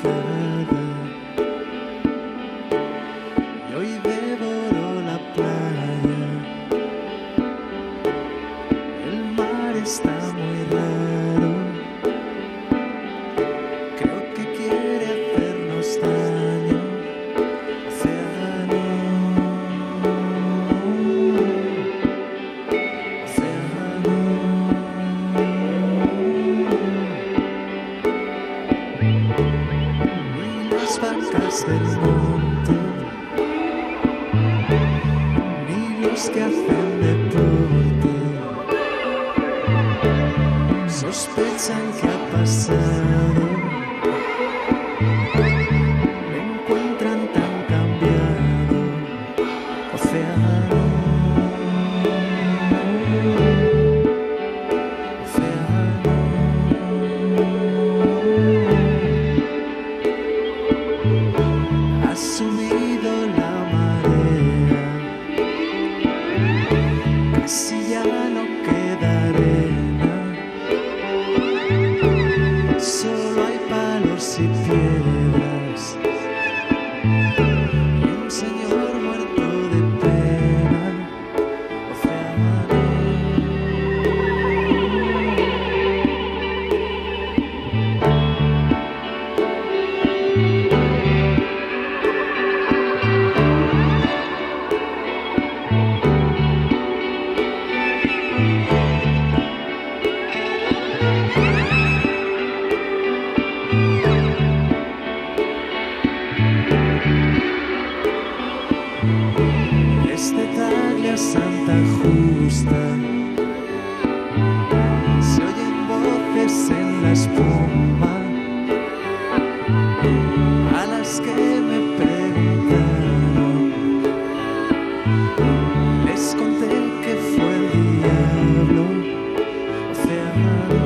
picada y hoy devoro la playa. El mar está muy raro, creo que quiere hacernos daño. Océano, océano. Ni las vacas del monte, ni los que hacen deporte sospechan que ha pasado. Me encuentran tan cambiado. Océano, océano. Ha subido la marea, casi ya no queda arena, solo hay palos y piedras y un señor muerto de pena. Océano. Desde Taglia a Santa Justa se oyen voces en la espuma a las que me preguntaron. Les conté que fue el diablo. Océano.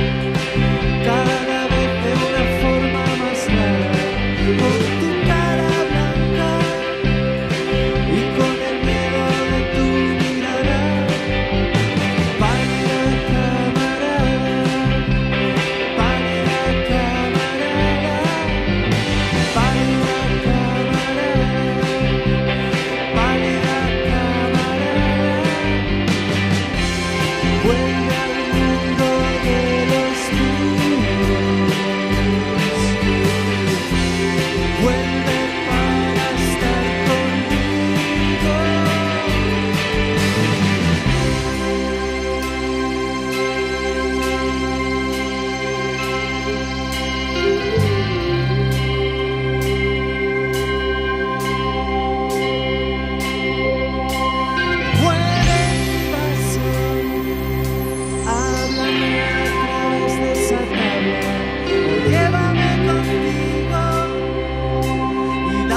con tu cara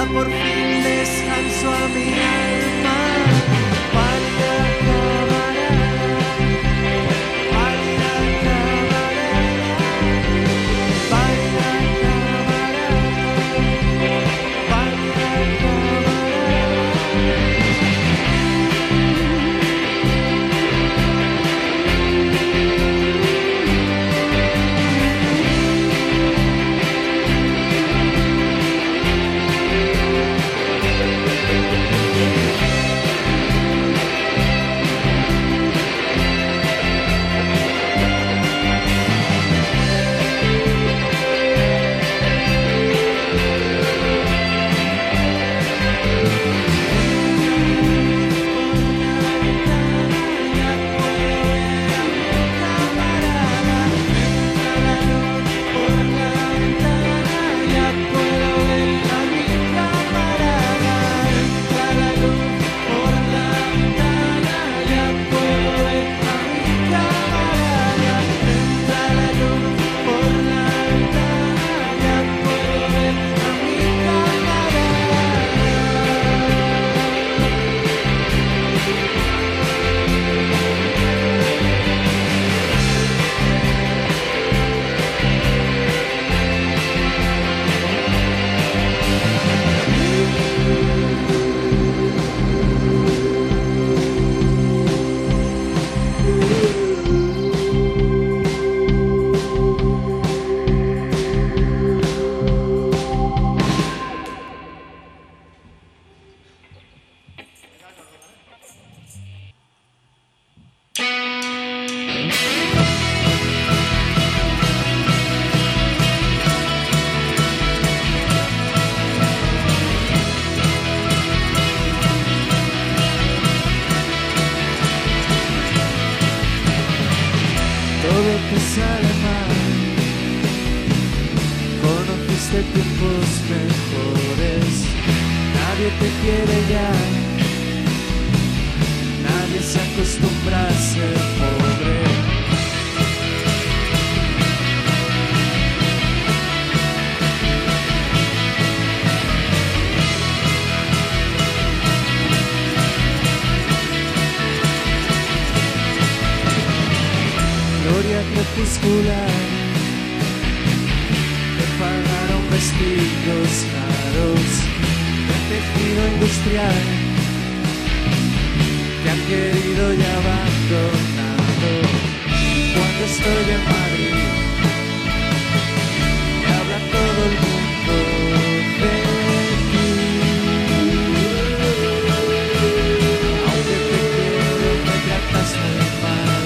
por fin descanso a mi alma. Pálida camarada, pálida camarada, pálida camarada, pálida todo te sale mal. Conociste tiempos mejores, nadie te quiere ya, nadie se acostumbra a ser pobre. Gloria crepuscular, te pagaron vestidos caros de tejido industrial, te han querido y abandonado. Cuando estoy en Madrid, me habla todo el mundo de ti. Aunque te quiero, me tratas muy mal.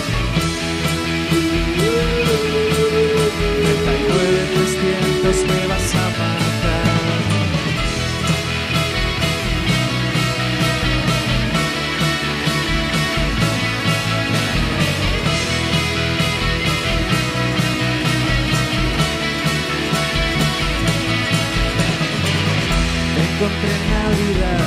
39,300 me vas a matar. Te encontré en Navidad,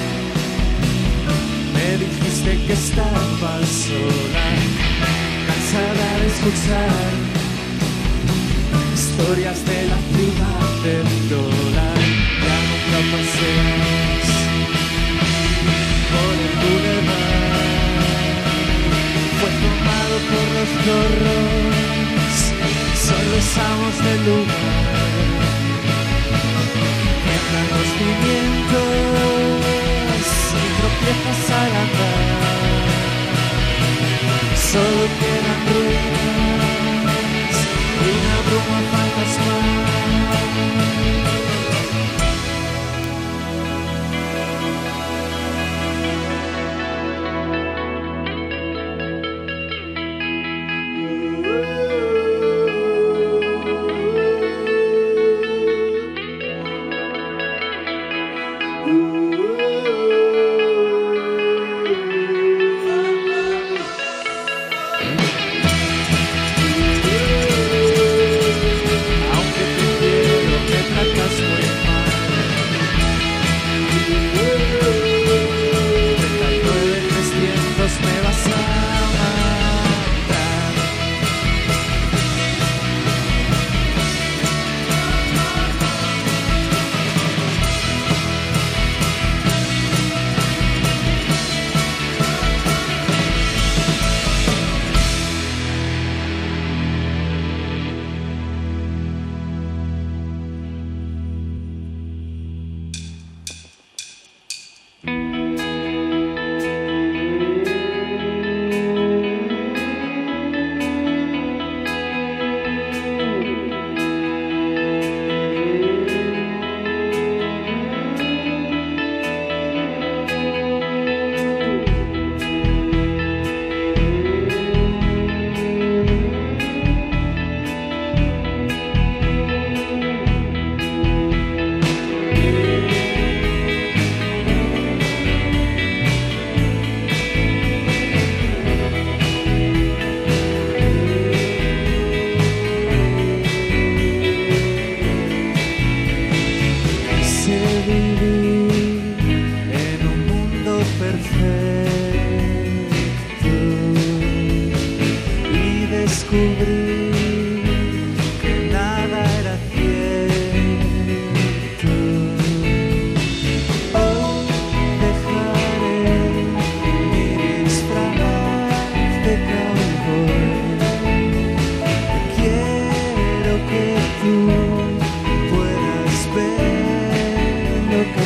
me dijiste que estabas sola, cansada de escuchar historias de la ciudad del dólar. Ya nunca paseas por el boulevard, fue tomado por los zorros, son los amos del lugar. Tiemblan los cimientos y tropiezas al andar, solo quedan ruinas y una bruma fantasmal.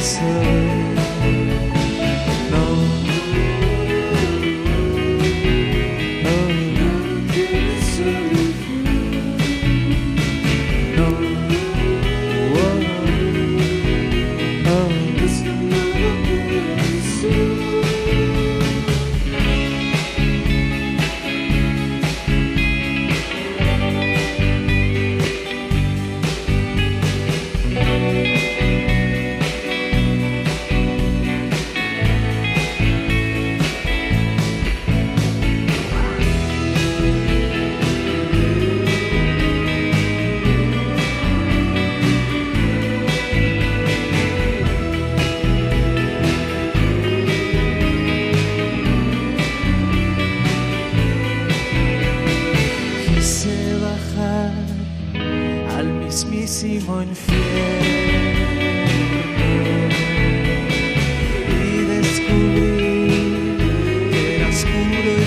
soy. No. Mismísimo infierno y descubrí que era oscuro y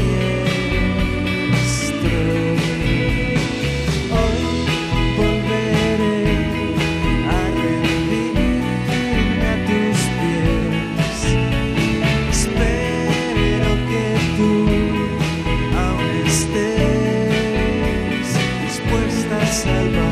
siniestro. Hoy volveré a rendirme a tus pies. Espero que tú aún estés dispuesta a salvar.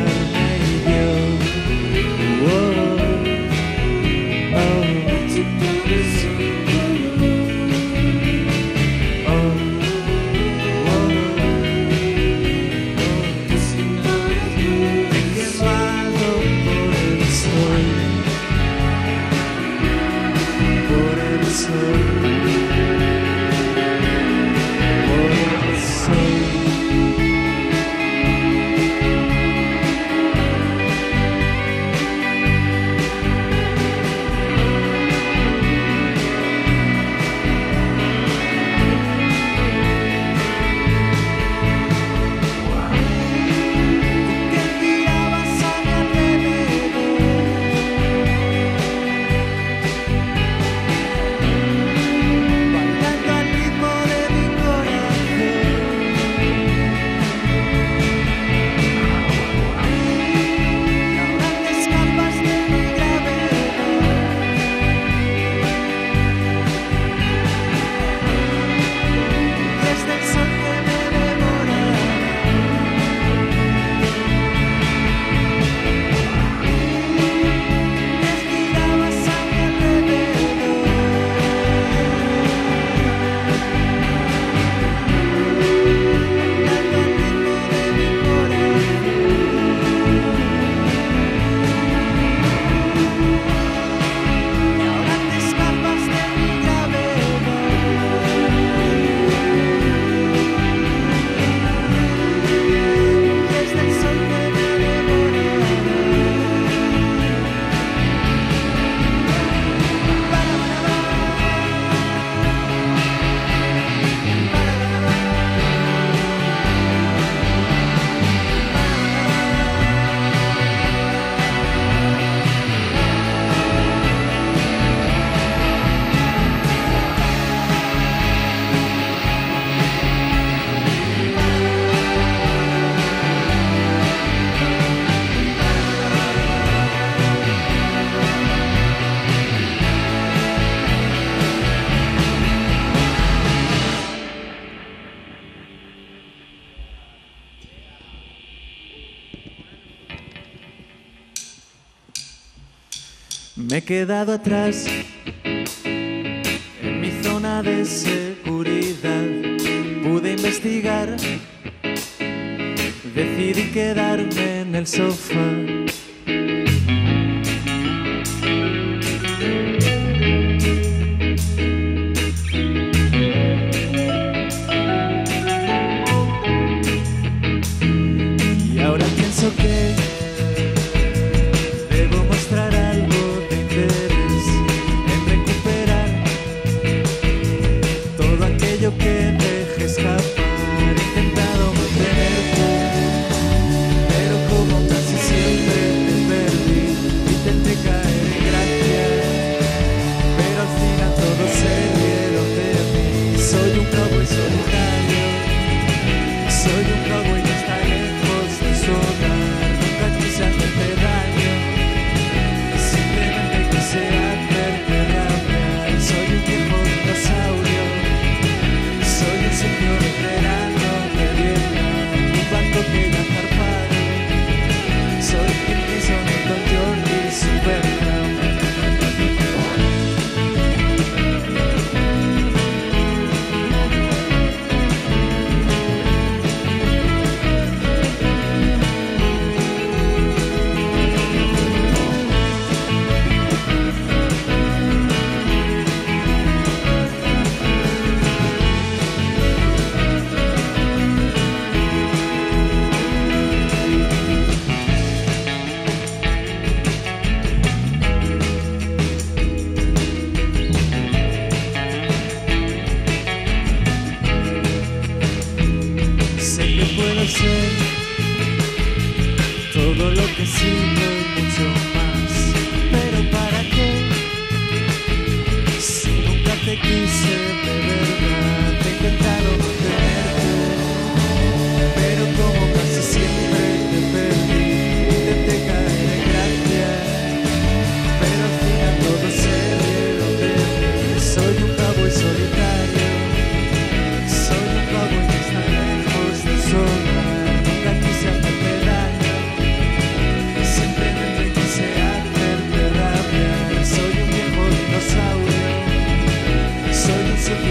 Me he quedado atrás en mi zona de seguridad. Pude investigar, decidí quedarme en el sofá. Y ahora pienso que debo mostrar algo de interés en recuperar todo aquello que dejé escapar. He intentado mantenerte, pero como casi siempre quise de verdad, he intentado mantenerte, pero como casi siempre te perdí, intenté caer en gracia, pero al final todo se rieron de mí. Soy un cowboy solitario, soy un cowboy que está lejos de su hogar, nunca quise hacerte daño, simplemente quise hacerte rabiar. Soy un viejo dinosaurio, soy un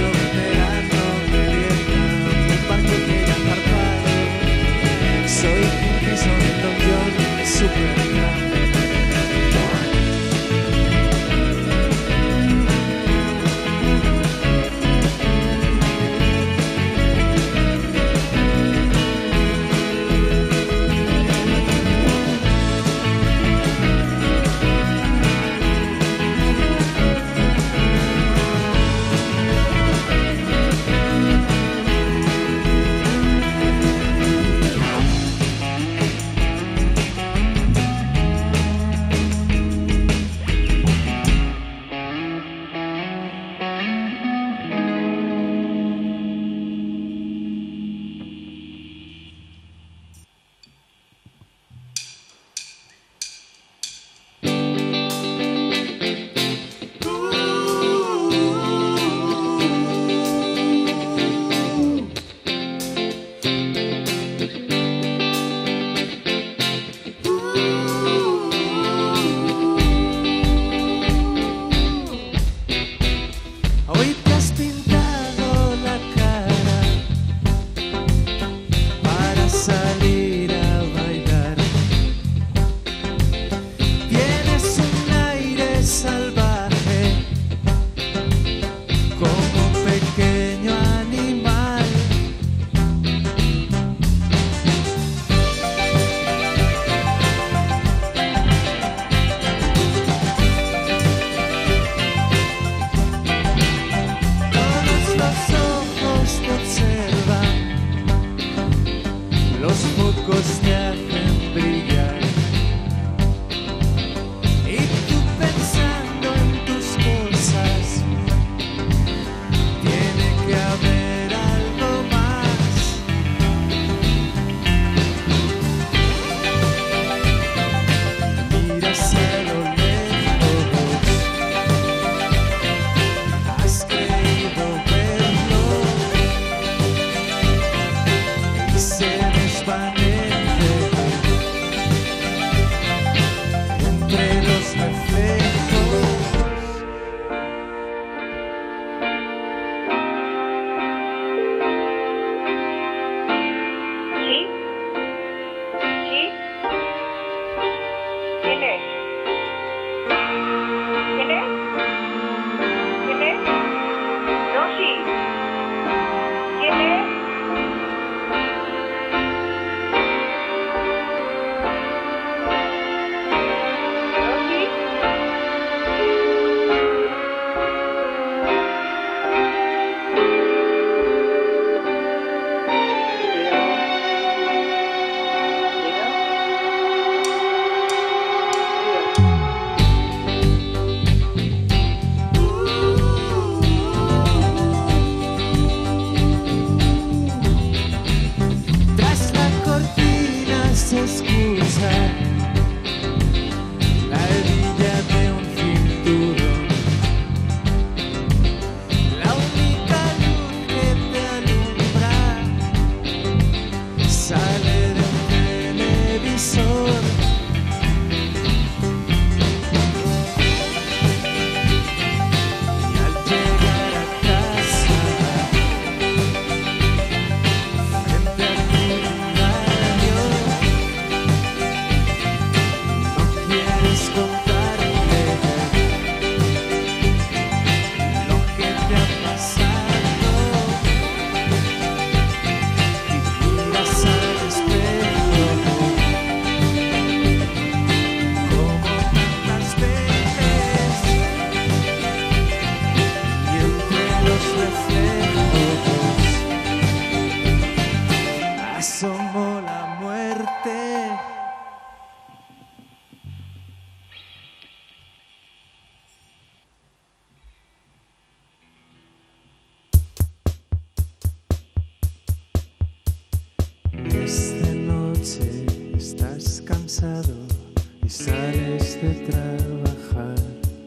de trabajar,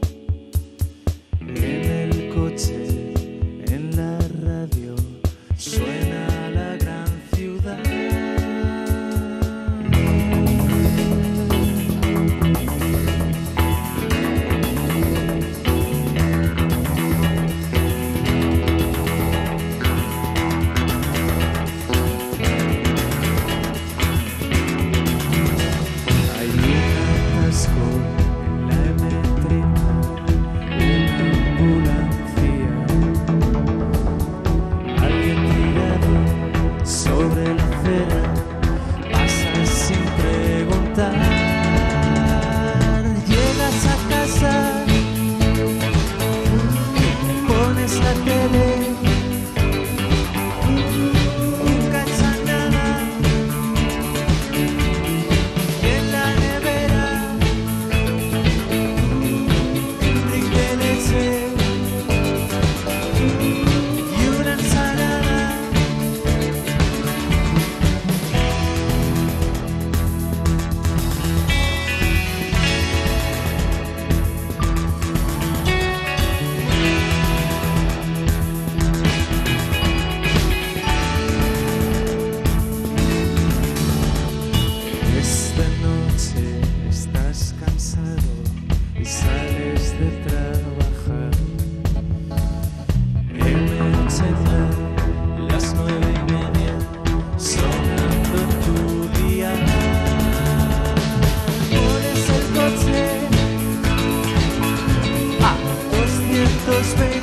en el coche, en la radio, suena la gran ciudad. Space.